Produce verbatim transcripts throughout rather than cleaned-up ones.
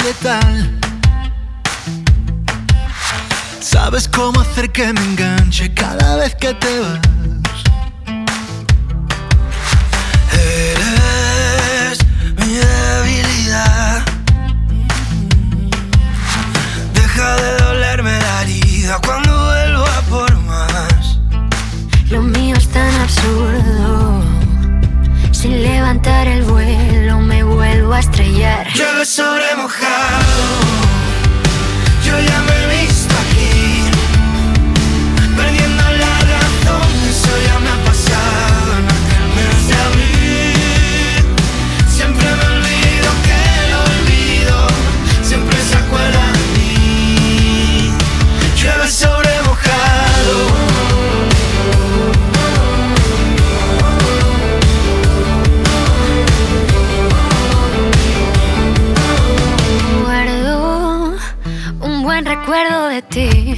letal. Sabes cómo hacer que me enganche cada vez que te vas. Eres mi debilidad. Deja de dolerme la herida cuando vuelvo a por más. Lo mío es tan absurdo. Sin levantar el vuelo me vuelvo a estrellar. Llueve sobre mojado. Yo ya me he visto aquí, perdiendo la razón. Eso ya me ha pasado en aquel mes de abril. Siempre me olvido que lo olvido. Siempre se acuerda de mí. Llueve sobre mojado. Recuerdo de ti.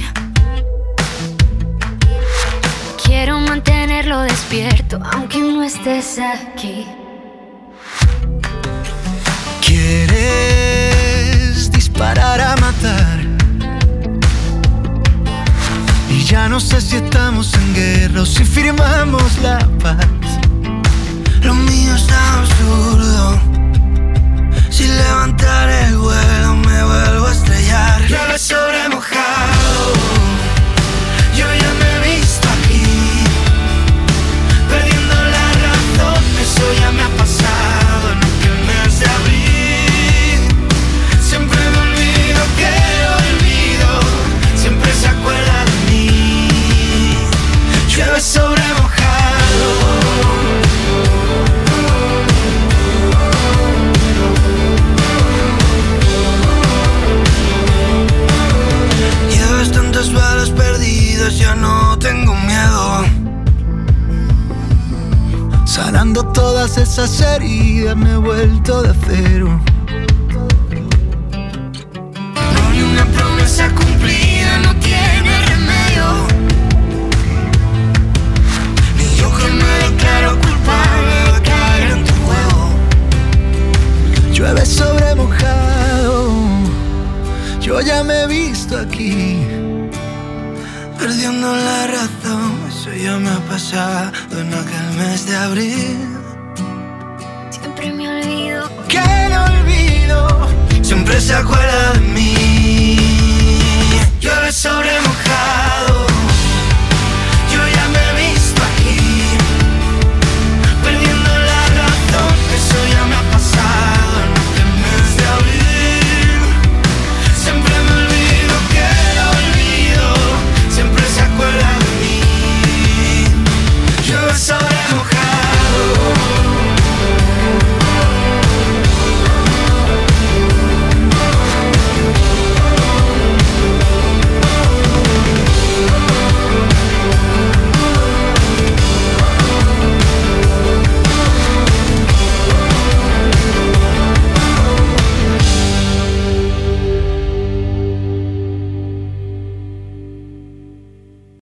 Quiero mantenerlo despierto aunque no estés aquí. Quieres disparar a matar y ya no sé si estamos en guerra o si firmamos la paz. Lo mío es tan absurdo. Sin levantar el vuelo me vuelvo a estrellar. Llueve sobre mojado. Yo ya me he visto aquí, perdiendo la razón. Eso ya me ha pasado en aquel mes de abril. Siempre me olvido que lo olvido. Siempre se acuerda de mí. Llueve sobre mojado. Tantas balas perdidas, ya no tengo miedo. Sanando todas esas heridas me he vuelto de acero. No hay una promesa cumplida, no tiene remedio. Ni yo que me declaro culpable de caer en tu juego. Llueve sobre mojado. Yo ya me he visto aquí, perdiendo la razón. Eso ya me ha pasado en aquel mes de abril. Siempre me olvido que lo olvido. Siempre se acuerda de mí. Llueve sobre mojado.